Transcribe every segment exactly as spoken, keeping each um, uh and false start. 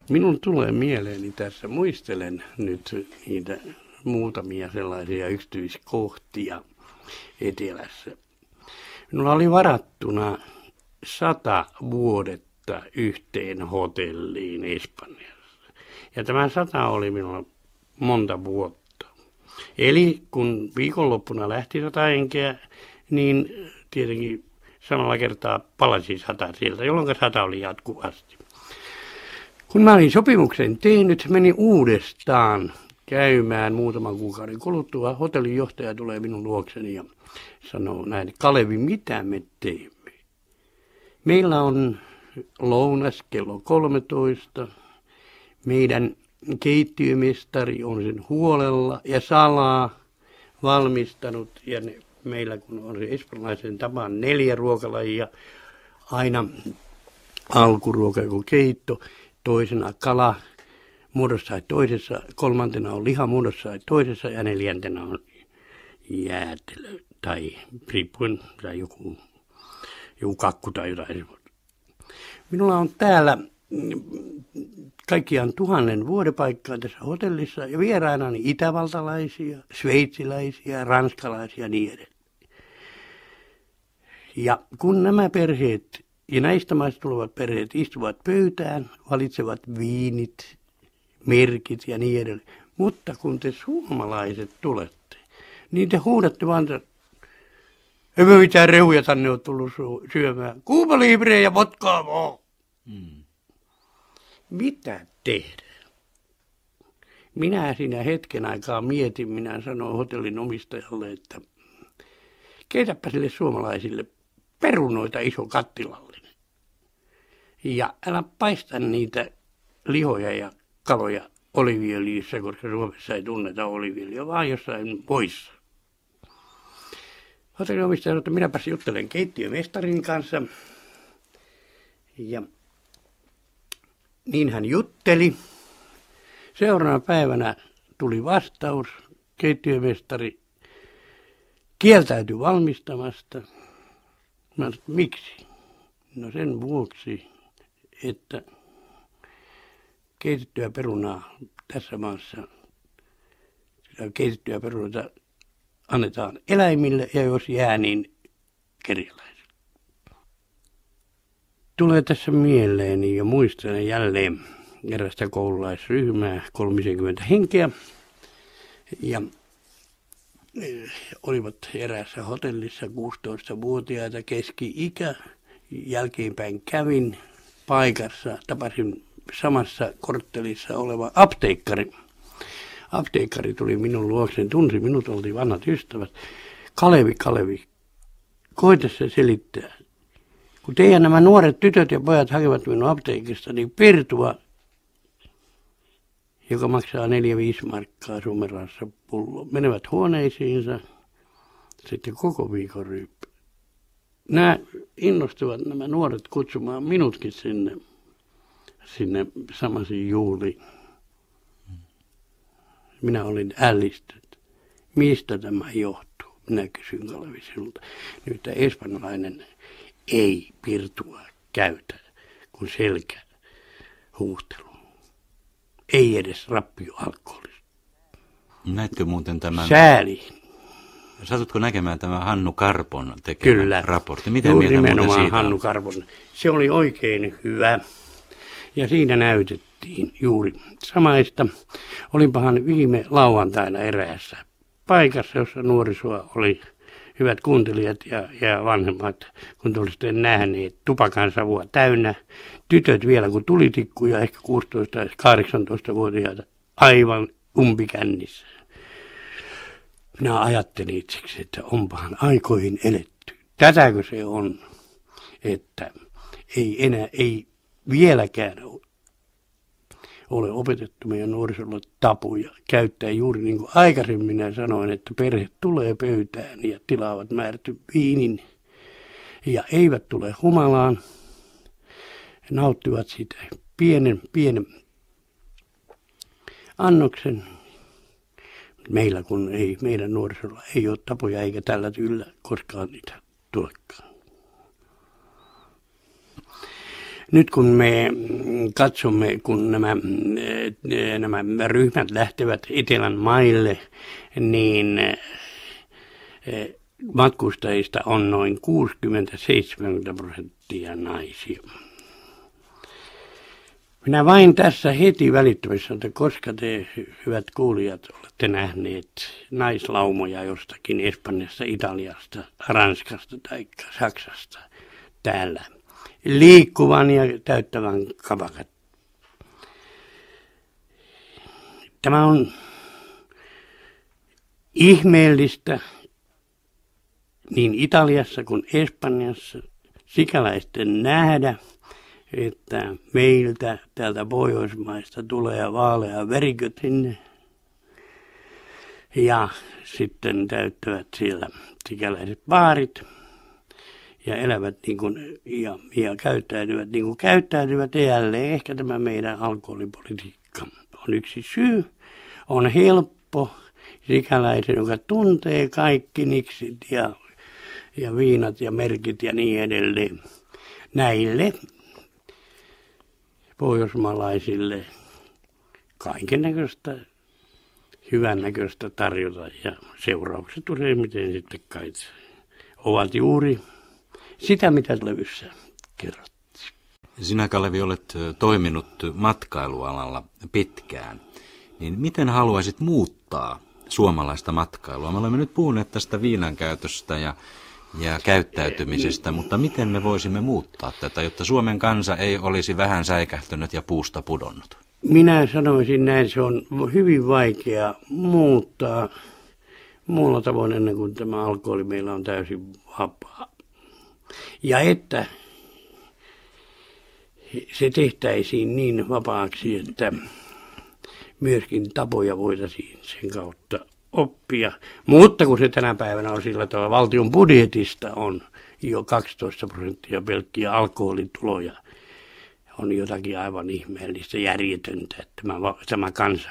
Minun tulee mieleeni tässä, muistelen nyt niitä muutamia sellaisia yksityiskohtia etelässä. Minulla oli varattuna sata vuodetta yhteen hotelliin Espanjassa. Ja tämä sata oli minulla monta vuotta. Eli kun viikonloppuna lähti sata henkeä, niin tietenkin samalla kertaa palasi sata sieltä, jolloin sata oli jatkuvasti. Kun mä olin sopimuksen tehnyt, menin uudestaan käymään muutaman kuukauden kuluttua. Hotellin johtaja tulee minun luokseni ja sanoo näin, Kalevi, mitä me teemme? Meillä on lounas kello kolmetoista. Meidän keittiömestari on sen huolella ja salaa valmistanut. Ja ne, meillä kun on se espanjalaisen tapaan neljä ruokalajia, aina alkuruoka joko keitto, toisena kala muodossa tai toisessa, kolmantena on liha muodossa tai toisessa ja neljäntenä on jäätelö tai riippuen tai joku, joku kakku tai jotain. Minulla on täällä kaikkiaan tuhannen vuodepaikkaa tässä hotellissa ja vierainani itävaltalaisia, sveitsiläisiä, ranskalaisia ja niin edelleen. Ja kun nämä perheet ja näistä maista tulevat perheet istuvat pöytään, valitsevat viinit, merkit ja niin edelleen. Mutta kun te suomalaiset tulette, niin te huudatte vaan, ei me mitään rehuja tänne ole tullut syömään. Cuba Libre ja vodkaa vaan. Hmm. Mitä tehdään? Minä siinä hetken aikaa mietin, minä sanoin hotellin omistajalle, että keitäpä sille suomalaisille perunoita iso kattilallinen. Ja älä paista niitä lihoja ja kaloja oliiviöljyssä, koska Suomessa ei tunneta oliiviöljyä, vaan jossain poissa. Hotellin omistaja sanoi, että minäpäs juttelen keittiömestarin kanssa. Ja niin hän jutteli. Seuraavana päivänä tuli vastaus. Keittiömestari kieltäytyi valmistamasta. Mä sanoin, että miksi? No sen vuoksi, että keitettyä perunaa tässä maassa, keitettyä perunoita annetaan eläimille ja jos jää, niin kerjäläisille. Tulee tässä mieleeni ja muistelen jälleen erästä koululaisryhmää, kolmekymmentä henkeä. Ja olivat eräässä hotellissa kuusitoistavuotiaita keski-ikä. Jälkeenpäin kävin paikassa, tapasin samassa korttelissa oleva apteekkari. Apteekkari tuli minun luokseen, tunsi minut, oltiin vanhat ystävät. Kalevi, Kalevi, koita se selittää. Kun teidän nämä nuoret tytöt ja pojat hakevat minun apteekista, niin Pertua, joka maksaa neljä viisi markkaa Suomen rahassa pullo, menevät huoneisiinsa, sitten koko viikon ryyppä. Nämä innostuvat nämä nuoret kutsumaan minutkin sinne, sinne samaisiin juhliin. Minä olin ällistynyt. Mistä tämä johtuu? Minä kysyin Kalevi sinulta. Nyt espanjalainen ei Pirtua käytä kuin selkä huuhtelu. Ei edes rappioalkoholista. Näetkö muuten tämän? Sääli. Satutko näkemään tämän Hannu Karpon tekemän Kyllä. raportti? Mitä Juuri mieltä muuten nimenomaan siitä Hannu Karpon. Se oli oikein hyvä. Ja siinä näytettiin juuri samaista. Olinpahan viime lauantaina eräässä paikassa, jossa nuorisoa oli hyvät kuuntelijat ja, ja vanhemmat, kun te olisitte nähneet tupakan savua täynnä. Tytöt vielä kun tulitikkuja, ehkä kuusitoista kahdeksantoista-vuotiaita, aivan umpikännissä. Minä ajattelin itseksi, että onpahan aikoihin eletty. Tätäkö se on, että ei enää, ei vieläkään ole opetettu meidän nuorisolla tapoja käyttää juuri niin kuin aikaisemmin minä sanoin, että perhe tulee pöytään ja tilaavat määrätty viinin ja eivät tule humalaan, nauttivat siitä pienen, pienen annoksen. Meillä kun ei, meidän nuorisolla ei ole tapoja eikä tällä tyylillä koskaan niitä tulekaan. nyt kun me katsomme, kun nämä, nämä ryhmät lähtevät etelän maille, niin matkustajista on noin kuusikymmentä seitsemänkymmentä prosenttia naisia. Minä vain tässä heti välittömästi sanon, että koska te, hyvät kuulijat, olette nähneet naislaumoja jostakin Espanjasta, Italiasta, Ranskasta tai Saksasta täällä liikkuvan ja täyttävän kapakat. Tämä on ihmeellistä niin Italiassa kuin Espanjassa sikäläisten nähdä, että meiltä täältä Pohjoismaista tulee vaalea verikot sinne ja sitten täyttävät siellä sikäläiset baarit ja elävät niin kuin, ja, ja käyttäytyvät niin kuin käyttäytyvät. Ja jälleen ehkä tämä meidän alkoholipolitiikka on yksi syy. On helppo sikäläisen, joka tuntee kaikki niksit ja, ja viinat ja merkit ja niin edelleen näille pohjoismaalaisille kaikennäköistä hyvännäköistä tarjota ja seuraukset useimmiten sitten kai ovat juuri sitä, mitä levyssä kerrottiin. Sinä, Kalevi, olet toiminut matkailualalla pitkään, niin miten haluaisit muuttaa suomalaista matkailua? Me olemme nyt puhuneet tästä viinan käytöstä ja ja käyttäytymisestä, mutta miten me voisimme muuttaa tätä, jotta Suomen kansa ei olisi vähän säikähtynyt ja puusta pudonnut? Minä sanoisin näin, se on hyvin vaikea muuttaa muulla tavoin ennen kuin tämä alkoholi meillä on täysin vapaa. Ja että se tehtäisiin niin vapaaksi, että myöskin tapoja voitaisiin sen kautta oppia, mutta kun se tänä päivänä on sillä tavalla, valtion budjetista on jo kaksitoista prosenttia pelkkiä alkoholituloja, on jotakin aivan ihmeellistä, järjetöntä, että tämä, tämä kansa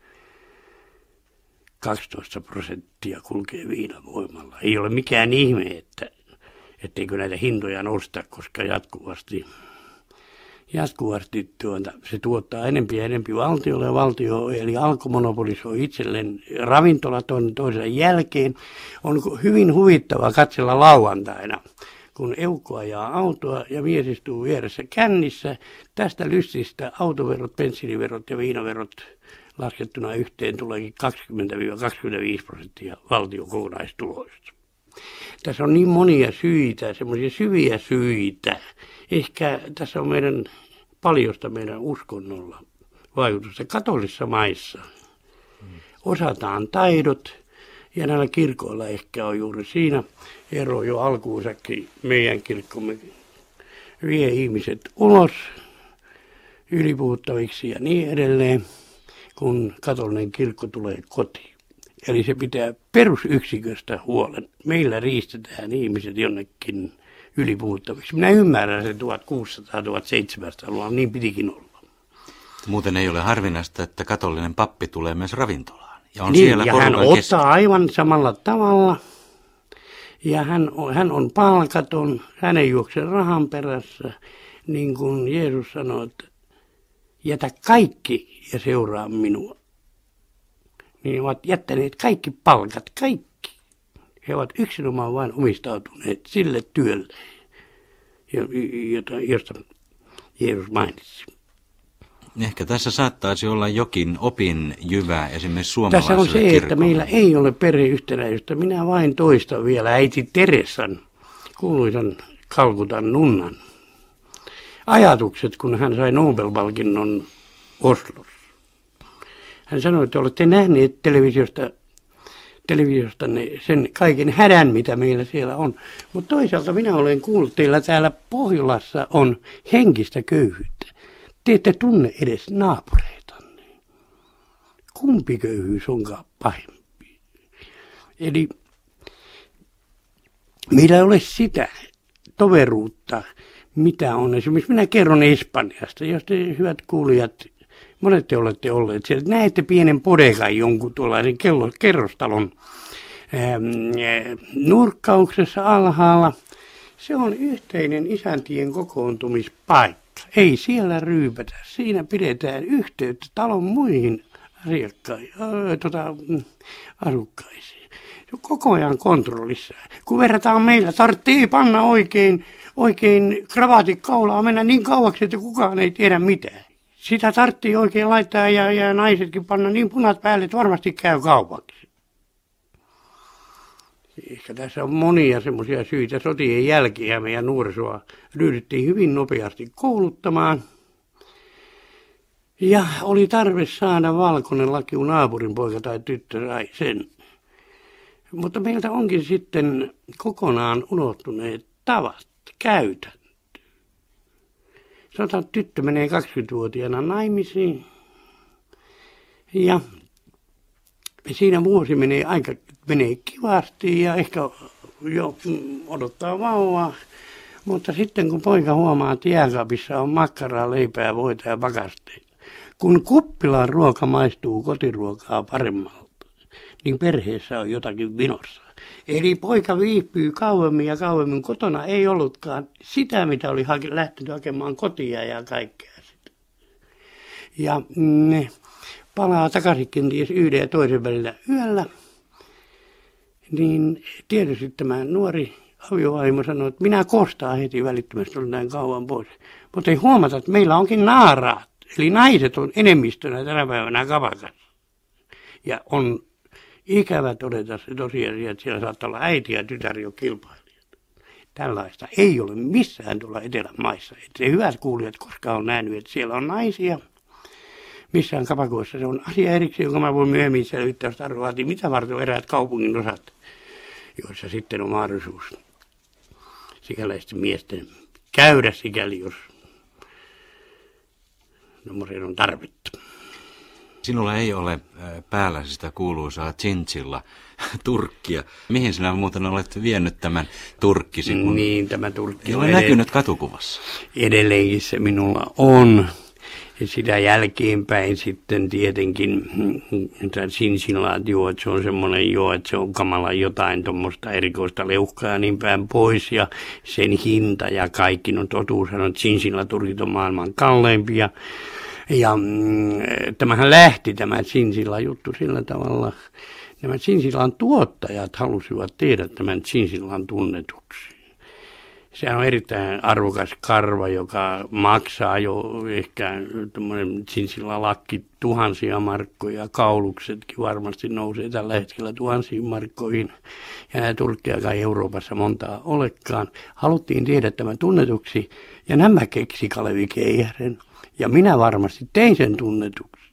kaksitoista prosenttia kulkee viinavoimalla. Ei ole mikään ihme, että etteikö näitä hintoja nosta, koska jatkuvasti Jatkuvasti tuota, se tuottaa enempi ja enempi valtiolle ja valtio, eli Alko monopolisoi itselleen ravintolat on toisensa jälkeen. On hyvin huvittavaa katsella lauantaina, kun eukko ajaa autoa ja mies istuu vieressä kännissä. Tästä lystistä autoverot, bensiiniverot ja viinaverot laskettuna yhteen tuleekin kaksikymmentä kaksikymmentäviisi prosenttia valtion kokonaistuloista. Tässä on niin monia syitä, semmoisia syviä syitä. Ehkä tässä on meidän paljosta meidän uskonnolla vaikutusta. Katolisissa maissa osataan taidot ja näillä kirkoilla ehkä on juuri siinä ero jo alkuunsakin. Meidän kirkkomme vie ihmiset ulos ylipuhuttaviksi ja niin edelleen, kun katolinen kirkko tulee kotiin. Eli se pitää perusyksiköstä huolen. Meillä riistetään ihmiset jonnekin ylipuhuttaviksi. Minä ymmärrän se tuhatkuusisataa tuhatseitsemänsataa-luvulla, niin pitikin olla. Muuten ei ole harvinaista, että katolinen pappi tulee myös ravintolaan. Ja, on niin, siellä ja hän kesken. ottaa aivan samalla tavalla. Ja hän on, hän on palkaton, hän ei juokse rahan perässä. Niin kuin Jeesus sanoi, että jätä kaikki ja seuraa minua. Niin ovat jättäneet kaikki palkat, kaikki. He ovat yksinomaan vain omistautuneet sille työlle, josta Jeesus mainitsi. Ehkä tässä saattaisi olla jokin opin jyvä esimerkiksi suomalaiselle Tässä on se, kirkolle. että meillä ei ole perheyhtenäisyyttä. Minä vain toistan vielä äiti Teresan, kuuluisan Kalkutan nunnan ajatukset, kun hän sai Nobel-palkinnon Oslossa. Hän sanoi, että olette nähneet televisiosta, televisiosta sen kaiken hädän, mitä meillä siellä on. Mutta toisaalta minä olen kuullut, teillä täällä Pohjolassa on henkistä köyhyyttä. Te ette tunne edes naapureitanne. Kumpi köyhyys onkaan pahempi? Eli meillä ei ole sitä toveruutta, mitä on. Esimerkiksi minä kerron Espanjasta, jos te hyvät kuulijat, monet te olette olleet siellä. Näette pienen podekan jonkun tuollaisen kello, kerrostalon ää, nurkkauksessa alhaalla. Se on yhteinen isäntien kokoontumispaikka. paikka. Ei siellä ryypätä. Siinä pidetään yhteyttä talon muihin asiakkaisiin, tota, asukkaisiin. Se on koko ajan kontrollissa. Kun verrataan meillä, tarvitsee panna oikein, oikein kravaatit kaulaa, mennä niin kauaksi, että kukaan ei tiedä mitään. Sitä tarvitsee oikein laittaa ja, ja naisetkin panna niin punat päälle, että varmasti käy kaupaksi. Ehkä tässä on monia semmoisia syitä. Sotien jälkeen meidän nuorisoa ryhdyttiin hyvin nopeasti kouluttamaan. Ja oli tarve saada valkoinen laki, kun naapurin poika tai tyttö sai sen. Mutta meiltä onkin sitten kokonaan unohtuneet tavat, käytäntö. Sanotaan, että tyttö menee kaksikymmentävuotiaana naimisiin. Ja siinä vuosi menee aika menee kivasti ja ehkä jo odottaa vauvaa. Mutta sitten kun poika huomaa, että jääkaapissa on makkaraa, leipää, voita ja pakasteita. Kun kuppilan ruoka maistuu kotiruokaa paremmalta, niin perheessä on jotakin vinossa. Eli poika viipyy kauemmin ja kauemmin kotona. Ei ollutkaan sitä, mitä oli hake, lähtenyt hakemaan kotia ja kaikkea sitä. Ja ne palaa takaisin kenties yhden ja toisen välillä yöllä. Niin tietysti tämä nuori aviovaimo sanoi, että minä kostaan heti välittömästi, olen näin kauan pois. Mutta ei huomata, että meillä onkin naaraat. Eli naiset on enemmistönä tänä päivänä kapakassa. Ja on ikävä todeta se tosiasia, että siellä saattaa olla äiti ja tytär jo kilpailijat. Tällaista ei ole missään tuolla etelän maissa. Että hyvät kuulijat koskaan on nähnyt, että siellä on naisia. Missään kapakoissa se on asia erikseen, jonka mä voin myöhemmin selvittää, jos tarvitsee, mitä varten on eräät kaupungin osat, joissa sitten on mahdollisuus sikäläisten miesten käydä sikäli, jos semmoiseen on tarvetta. Sinulla ei ole päällä sitä kuuluisaa chinchilla turkkia. Mihin sinä muuten olet vienyt tämän turkkisi? Kun niin, tämä turkki ei ole näkynyt katukuvassa. Edelleenkin se minulla on. Ja sitä jälkeenpäin sitten tietenkin chinchillaatio, että se on semmoinen jo, että se on kamala jotain tuommoista erikoista leuhkaa niin päin pois. Ja sen hinta ja kaikki, no totuus on, että chinchillaturkit on maailman kalleimpia. Ja mm, tämähän lähti tämä chinchilla-juttu sillä tavalla. Nämä chinchillan tuottajat halusivat tehdä tämän chinchillan tunnetuksi. Sehän on erittäin arvokas karva, joka maksaa jo ehkä tuommoinen chinchilla-lakki tuhansia markkoja. Kauluksetkin varmasti nousee tällä hetkellä tuhansiin markkoihin. Ja nämä turkkeja ei Euroopassa montaa olekaan. Haluttiin tehdä tämän tunnetuksi ja nämä keksi Kalevi Keihänen. Ja minä varmasti tein sen tunnetuksi.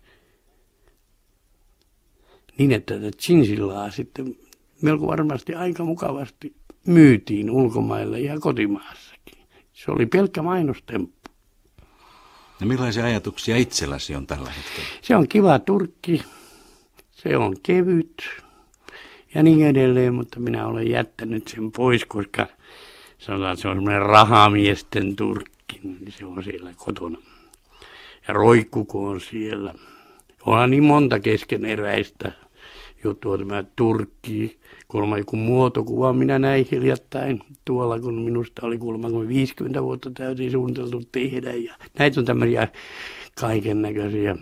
Niin, että tätä chinchillaa sitten melko varmasti aika mukavasti myytiin ulkomaille ja kotimaassakin. Se oli pelkkä mainostemppu. No millaisia ajatuksia itselläsi on tällä hetkellä? Se on kiva turkki, se on kevyt ja niin edelleen, mutta minä olen jättänyt sen pois, koska sanotaan, että se on semmoinen rahamiesten turkki, niin se on siellä kotona. Ja roikkuko on siellä. Onhan niin monta keskeneräistä juttua, tämä turkki, kuulemma joku muotokuva minä näin hiljattain tuolla, kun minusta oli kuulemma, kun viisikymmentä vuotta täytiin suunniteltu tehdä. Ja näitä on tämmöisiä kaiken näköisiä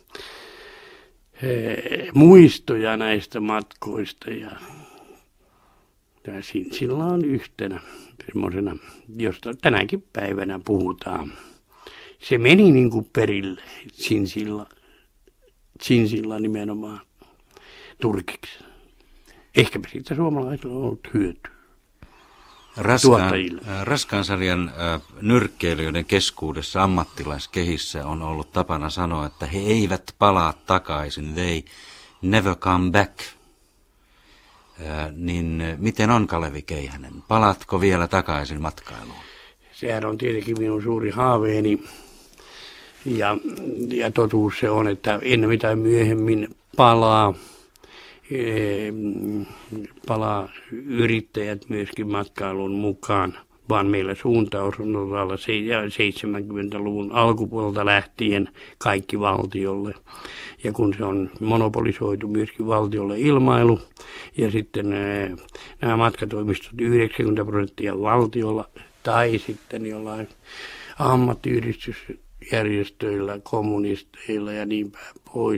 muistoja näistä matkoista. Ja tämä chinchilla on yhtenä semmoisena, josta tänäkin päivänä puhutaan. Se meni niin kuin perille, chinchilla, chinchilla nimenomaan turkiksi. Ehkäpä siitä suomalaisilla on ollut hyötyä. Raskaan, raskaan sarjan äh, nyrkkeilijöiden keskuudessa ammattilaiskehissä on ollut tapana sanoa, että he eivät palaa takaisin, they never come back. Äh, niin miten on, Kalevi Keihänen? Palaatko vielä takaisin matkailuun? Sehän on tietenkin minun suuri haaveeni. Ja, ja totuus se on, että ennen mitä myöhemmin palaa, e, palaa yrittäjät myöskin matkailun mukaan, vaan meillä suuntaus on olla seitsemänkymmentäluvun alkupuolelta lähtien kaikki valtiolle. Ja kun se on monopolisoitu myöskin valtiolle ilmailu, ja sitten e, nämä matkatoimistot yhdeksänkymmentä prosenttia valtiolla, tai sitten jollain ammattiyhdistysjärjestöillä, kommunisteilla ja niin päin pois.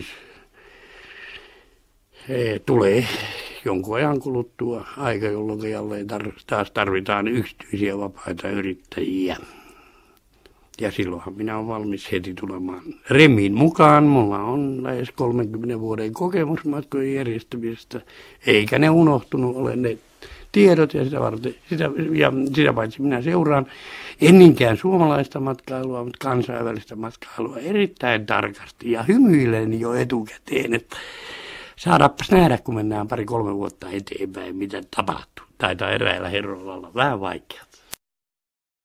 He tulee jonkun ajan kuluttua aika, jolloin jälleen tar- taas tarvitaan yksityisiä vapaita yrittäjiä. Ja silloinhan minä olen valmis heti tulemaan Remin mukaan. Mulla on lähes kolmenkymmenen vuoden kokemus matkojen järjestämisestä, eikä ne unohtunut ole ne tiedot ja sitä, varten, sitä, ja sitä paitsi minä seuraan en niinkään suomalaista matkailua, mutta kansainvälistä matkailua erittäin tarkasti ja hymyilen jo etukäteen, että saadaanpas nähdä, kun mennään pari-kolme vuotta eteenpäin, mitä tapahtuu. Taitaa eräillä herroilla olla vähän vaikeaa.